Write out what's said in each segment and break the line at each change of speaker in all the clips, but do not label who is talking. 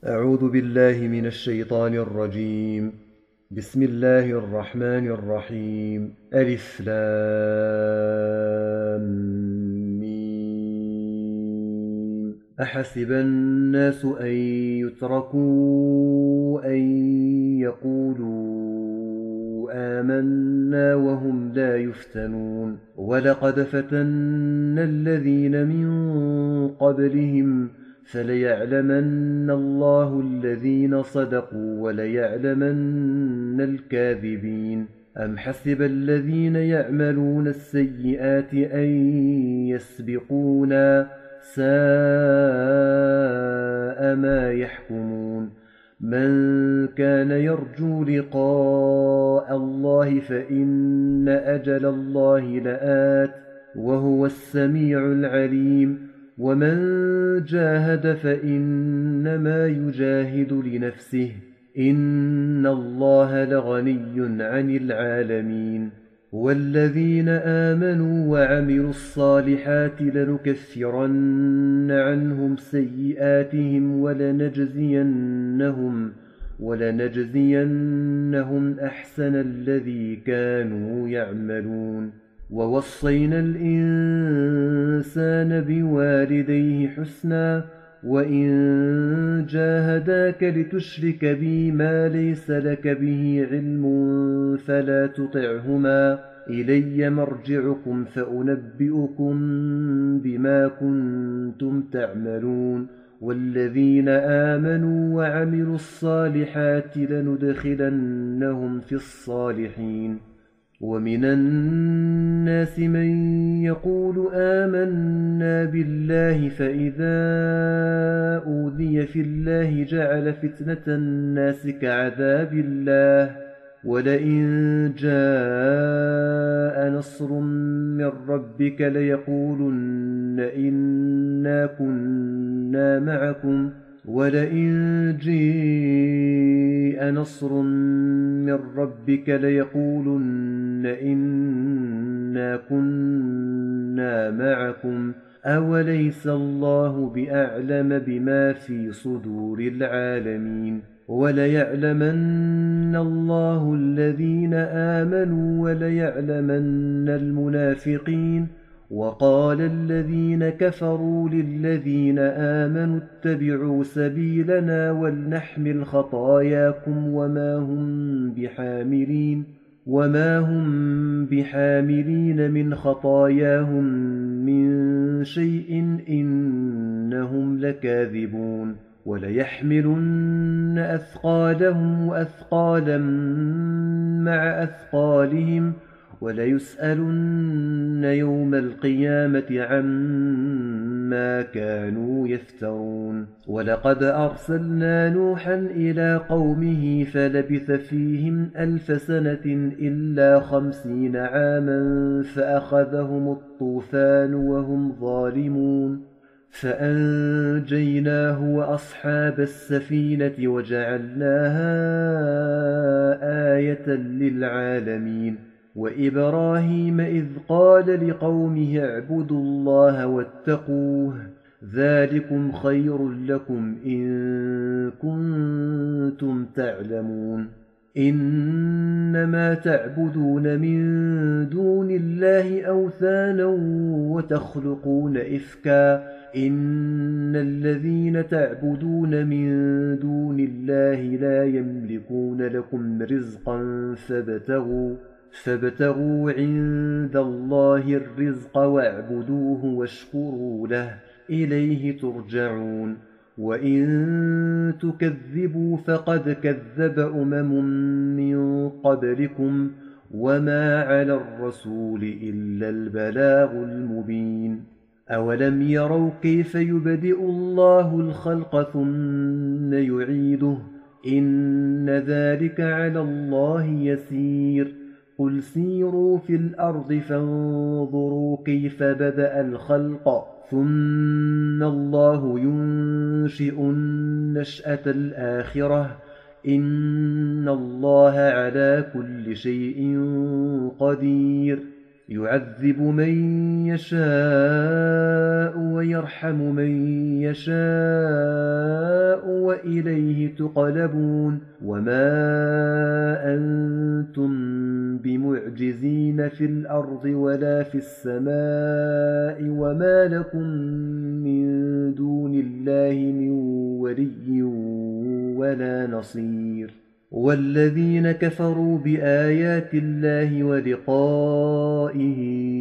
أعوذ بالله من الشيطان الرجيم. بسم الله الرحمن الرحيم. ألف لام ميم. أحسب الناس أن يتركوا أن يقولوا آمنا وهم لا يفتنون. ولقد فتنا الذين من قبلهم فليعلمن الله الذين صدقوا وليعلمن الكاذبين. أم حسب الذين يعملون السيئات أن يسبقونا ساء ما يحكمون. من كان يرجو لقاء الله فإن أجل الله لآت وهو السميع العليم. ومن جاهد فإنما يجاهد لنفسه إن الله لغني عن العالمين. والذين آمنوا وعملوا الصالحات لنكفرن عنهم سيئاتهم ولنجزينهم أحسن الذي كانوا يعملون. ووصينا الإنسان بوالديه حسنا وإن جاهداك لتشرك بي ما ليس لك به علم فلا تطعهما إلي مرجعكم فأنبئكم بما كنتم تعملون. والذين آمنوا وعملوا الصالحات لندخلنهم في الصالحين. ومن الناس من يقول آمنا بالله فإذا أوذي في الله جعل فتنة الناس كعذاب الله ولئن جاء نصر من ربك ليقولن إنا كنا معكم ولئن جاء نصر من ربك ليقولن إنا كنا معكم أوليس الله بأعلم بما في صدور العالمين. وليعلمن الله الذين آمنوا وليعلمن المنافقين. وقال الذين كفروا للذين آمنوا اتبعوا سبيلنا ولنحمل خطاياكم وما هم بحاملين من خطاياهم من شيء إنهم لكاذبون. وليحملن أثقالهم وأثقالا مع أثقالهم وليسألن يوم القيامة عما كانوا يفترون. ولقد أرسلنا نوحا إلى قومه فلبث فيهم 1000 سنة إلا 50 عاما فأخذهم الطوفان وهم ظالمون. فأنجيناه وأصحاب السفينة وجعلناها آية للعالمين. وإبراهيم إذ قال لقومه اعبدوا الله واتقوه ذلكم خير لكم إن كنتم تعلمون. إنما تعبدون من دون الله أوثانا وتخلقون إفكا إن الذين تعبدون من دون الله لا يملكون لكم رزقا فابتغوا عند الله الرزق واعبدوه واشكروا له إليه ترجعون. وإن تكذبوا فقد كذب من قبلكم وما على الرسول إلا البلاغ المبين. أولم يروا كيف يبدئ الله الخلق ثم يعيده إن ذلك على الله يسير. قل سيروا في الأرض فانظروا كيف بدأ الخلق ثم الله ينشئ النشأة الآخرة إن الله على كل شيء قدير. يعذب من يشاء ويرحم من يشاء وإليه تقلبون وما أنتم بمعجزين في الأرض ولا في السماء وما لكم من دون الله من ولي ولا نصير والذين كفروا بآيات الله ولقائه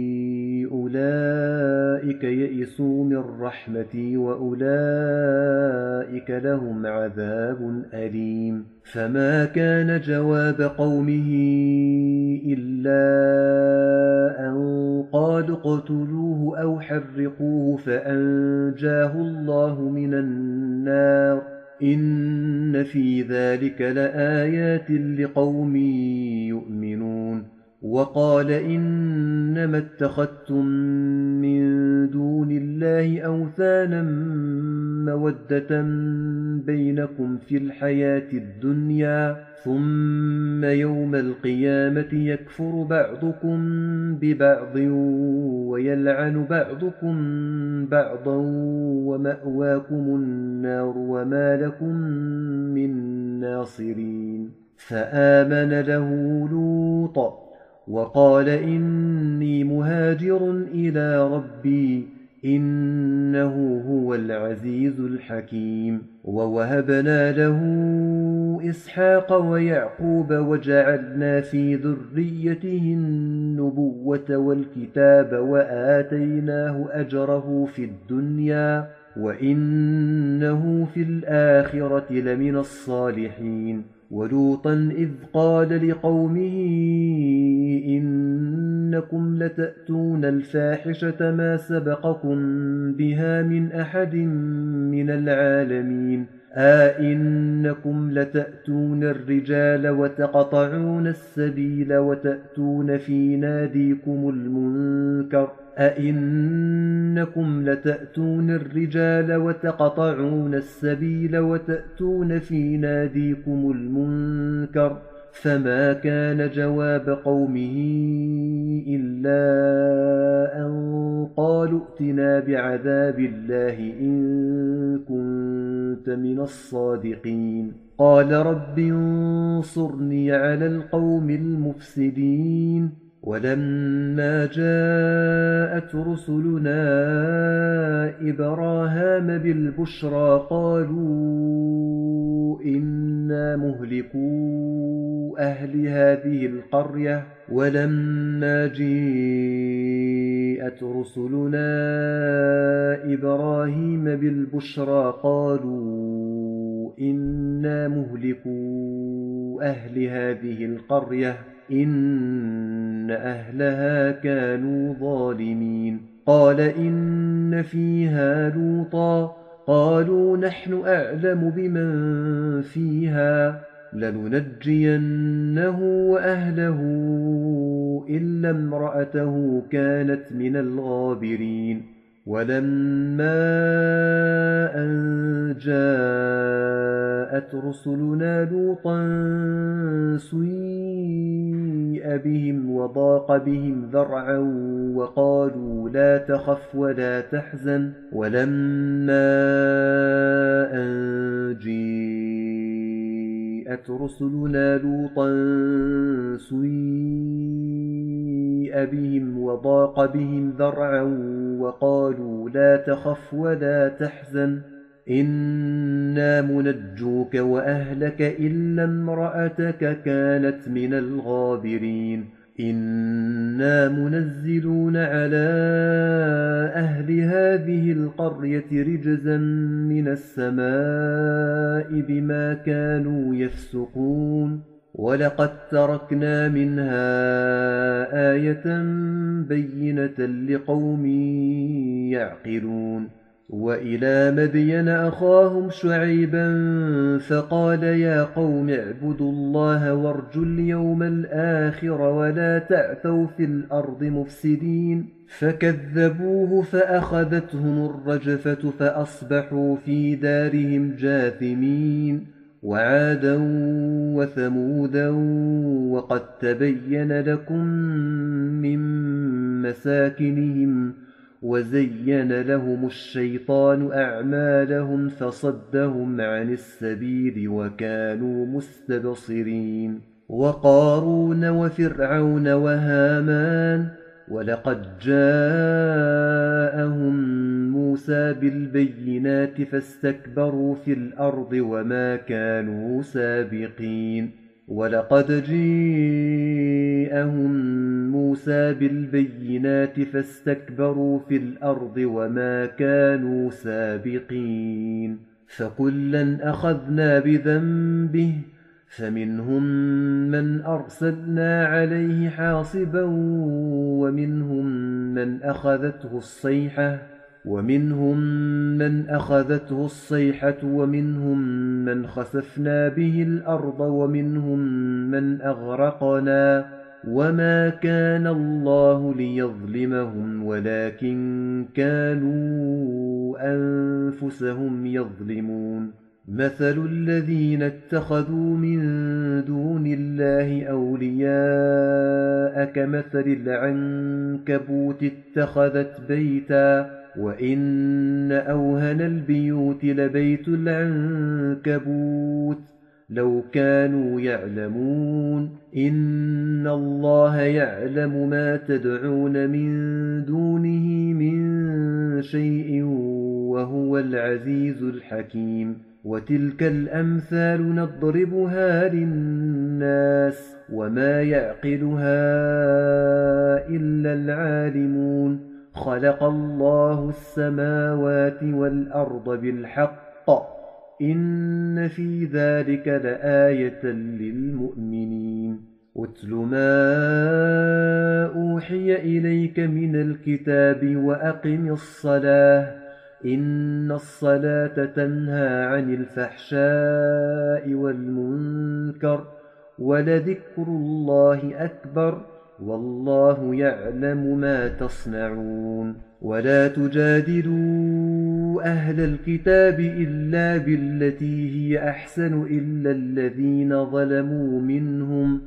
أولئك يئسوا من رحمتي وأولئك لهم عذاب أليم فما كان جواب قومه إلا أن قالوا اقتلوه أو حرقوه فأنجاه الله من النار إن في ذلك لآيات لقوم يؤمنون وقال إنما اتخذتم من دون الله أوثانا مودة بينكم في الحياة الدنيا ثم يوم القيامة يكفر بعضكم ببعض ويلعن بعضكم بعضا ومأواكم النار وما لكم من ناصرين فآمن له لوط وقال إني مهاجر إلى ربي إنه هو العزيز الحكيم ووهبنا له إسحاق ويعقوب وجعلنا في ذريته النبوة والكتاب وآتيناه أجره في الدنيا وإنه في الآخرة لمن الصالحين ولوطا إذ قال لقومه إنكم لتأتون الفاحشة ما سبقكم بها من أحد من العالمين أئنكم لتأتون الرجال وتقطعون السبيل وتأتون في ناديكم المنكر أئنكم لتأتون الرجال وتقطعون السبيل وتأتون في ناديكم المنكر فما كان جواب قومه إلا أن قالوا ائتنا بعذاب الله إن كنت من الصادقين قال رب انصرني على القوم المفسدين ولما جاءت رسلنا إبراهام بالبشرى قالوا إنا مهلكو أهل هذه القرية ولما جاءت رسلنا إبراهيم بالبشرى قالوا إنا مهلكو أهل هذه القرية إن أهلها كانوا ظالمين قال إن فيها لوطا قالوا نحن أعلم بمن فيها لننجينه وأهله إلا امرأته كانت من الغابرين ولما أن جاءت رسلنا لوطا سيء بهم وضاق بهم ذرعا وقالوا لا تخف ولا تحزن ولما أن جاءت رسلنا لوطا سيء بهم وضاق بهم ذرعا وقالوا لا تخف ولا تحزن إنا منجوك وأهلك إلا امرأتك كانت من الغابرين إنا منزلون على أهل هذه القرية رجزا من السماء بما كانوا يفسقون ولقد تركنا منها آية بينة لقوم يعقلون وإلى مدين أخاهم شعيبا فقال يا قوم اعبدوا الله وارجوا اليوم الآخر ولا تعثوا في الأرض مفسدين فكذبوه فأخذتهم الرجفة فأصبحوا في دارهم جاثمين وعادا وثمودا وقد تبين لكم من مساكنهم وزين لهم الشيطان أعمالهم فصدهم عن السبيل وكانوا مستبصرين وقارون وفرعون وهامان ولقد جاءهم موسى بالبينات فاستكبروا في الأرض وما كانوا سابقين ولقد جاءهم موسى بالبينات فاستكبروا في الأرض وما كانوا سابقين فكلا أخذنا بذنبه فمنهم من أرسلنا عليه حاصبا ومنهم من أخذته الصيحة ومنهم من خسفنا به الأرض ومنهم من أغرقنا وما كان الله ليظلمهم ولكن كانوا أنفسهم يظلمون مثل الذين اتخذوا من دون الله أولياء كمثل العنكبوت اتخذت بيتا وإن أوهن البيوت لبيت العنكبوت لو كانوا يعلمون إن الله يعلم ما تدعون من دونه من شيء وهو العزيز الحكيم وتلك الأمثال نضربها للناس وما يعقلها إلا العالمون خلق الله السماوات والأرض بالحق إن في ذلك لآية للمؤمنين أتل ما أوحي إليك من الكتاب وأقم الصلاة إن الصلاة تنهى عن الفحشاء والمنكر ولذكر الله أكبر والله يعلم ما تصنعون ولا تجادلوا أهل الكتاب إلا بالتي هي أحسن إلا الذين ظلموا منهم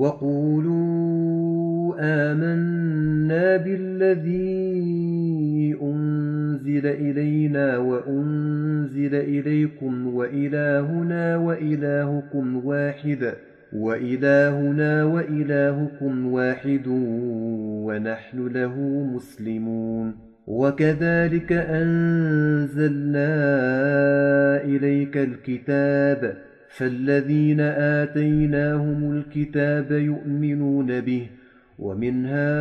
وقولوا آمنا بالذي أنزل إلينا وأنزل إليكم وإلهنا وإلهكم واحد ونحن له مسلمون وكذلك أنزلنا إليك الكتاب فالذين آتيناهم الكتاب يؤمنون به ومن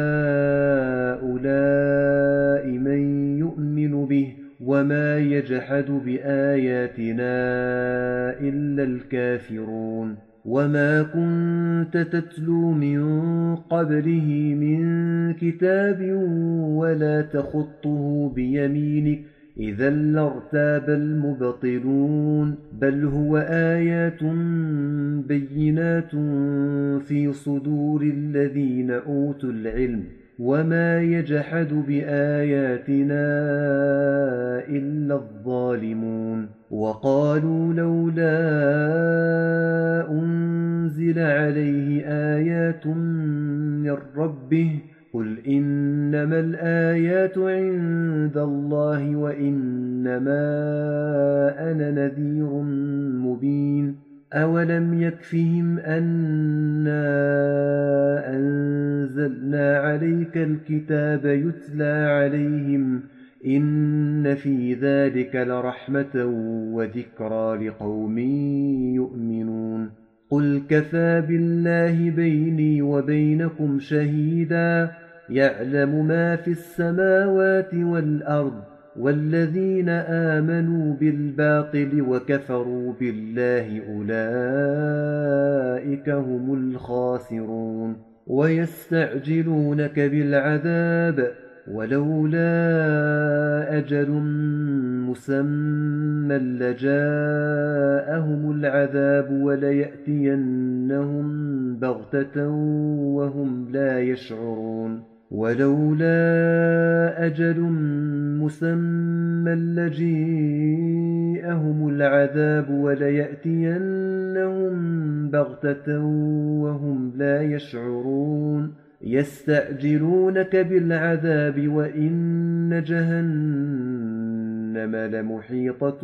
هؤلاء من يؤمن به وما يجحد بآياتنا إلا الكافرون وما كنت تتلو من قبله من كتاب ولا تخطه بيمينك إذا لارتاب المبطلون بل هو آيات بينات في صدور الذين أوتوا العلم وما يجحد بآياتنا إلا الظالمون وقالوا لولا أنزل عليه آيات من ربه قل إنما الآيات عند الله وإنما أنا نذير مبين أولم يكفهم أنا أنزلنا عليك الكتاب يتلى عليهم إن في ذلك لرحمة وذكرى لقوم يؤمنون قل كفى بالله بيني وبينكم شهيدا يعلم ما في السماوات والأرض والذين آمنوا بالباطل وكفروا بالله أولئك هم الخاسرون ويستعجلونك بالعذاب ولولا أجل مسمى لجاءهم العذاب وليأتينهم بغتة وهم لا يشعرون ولولا أجل مسمى لجاءهم يأتيهم العذاب وليأتينهم بغتة وهم لا يشعرون يستعجلونك بالعذاب وإن جهنم لمحيطة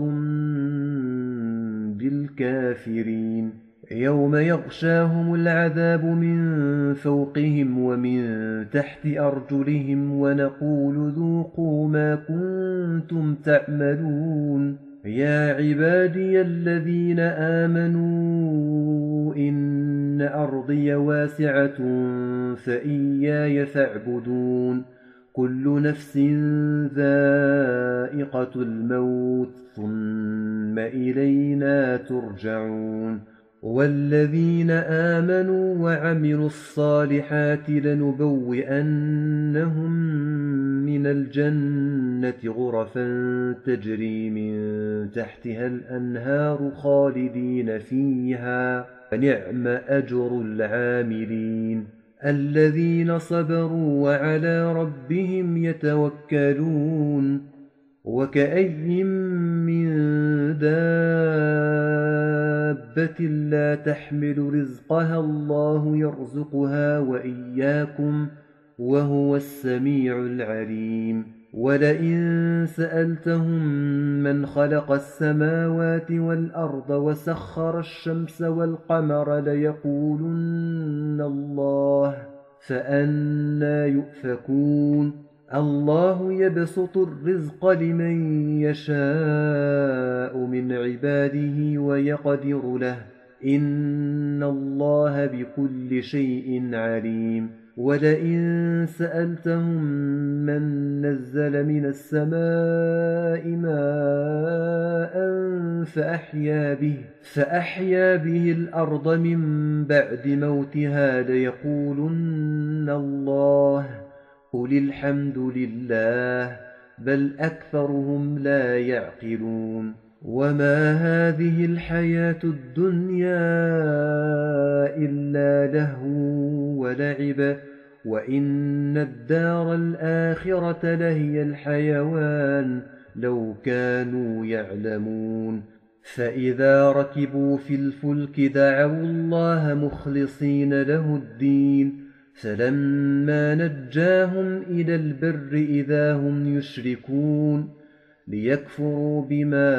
بالكافرين يوم يغشاهم العذاب من فوقهم ومن تحت أرجلهم ونقول ذوقوا ما كنتم تعملون يا عبادي الذين آمنوا إن أرضي واسعة فإياي فاعبدون كل نفس ذائقة الموت ثم إلينا ترجعون والذين آمنوا وعملوا الصالحات لنبوئنهم من الجنة غرفا تجري من تحتها الأنهار خالدين فيها فنعم أجر العاملين الذين صبروا وعلى ربهم يتوكلون وكأي من دابة لا تحمل رزقها الله يرزقها وإياكم وهو السميع العليم ولئن سألتهم من خلق السماوات والأرض وسخر الشمس والقمر ليقولن الله فأنى يؤفكون الله يبسط الرزق لمن يشاء من عباده ويقدر له إن الله بكل شيء عليم ولئن سألتهم من نزل من السماء ماء فأحيا به الأرض من بعد موتها ليقولن الله قل الحمد لله بل أكثرهم لا يعقلون وما هذه الحياة الدنيا إلا لهو ولعب وإن الدار الآخرة لهي الحيوان لو كانوا يعلمون فإذا ركبوا في الفلك دعوا الله مخلصين له الدين فلما نجاهم إلى البر إذا هم يشركون ليكفروا بما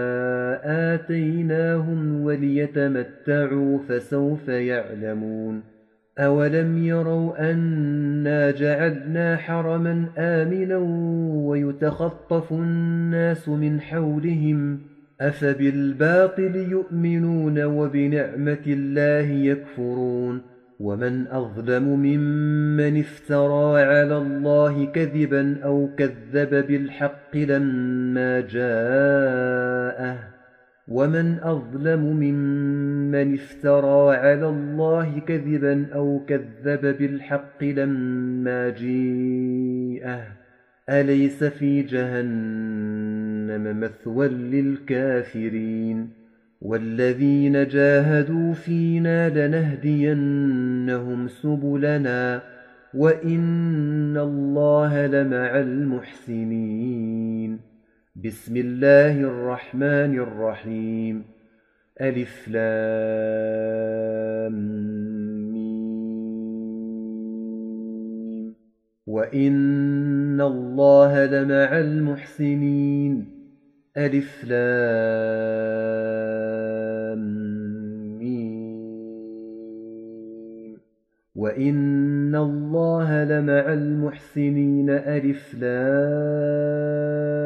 آتيناهم وليتمتعوا فسوف يعلمون أولم يروا أنا جعلنا حرما آمنا ويتخطف الناس من حولهم أفبالباطل يؤمنون وبنعمة الله يكفرون ومن أظلم ممن افترى على الله كذبا أو كذب بالحق لما جاءه ومن أظلم ممن افترى على الله كذبا أو كذب بالحق لما جاءه أليس في جهنم مثوى للكافرين والذين جاهدوا فينا لنهدينهم سبلنا وإن الله لمع المحسنين بسم الله الرحمن الرحيم ألف لام ميم وإن الله لمع المحسنين ألف لام ميم وإن الله لمع المحسنين ألف لام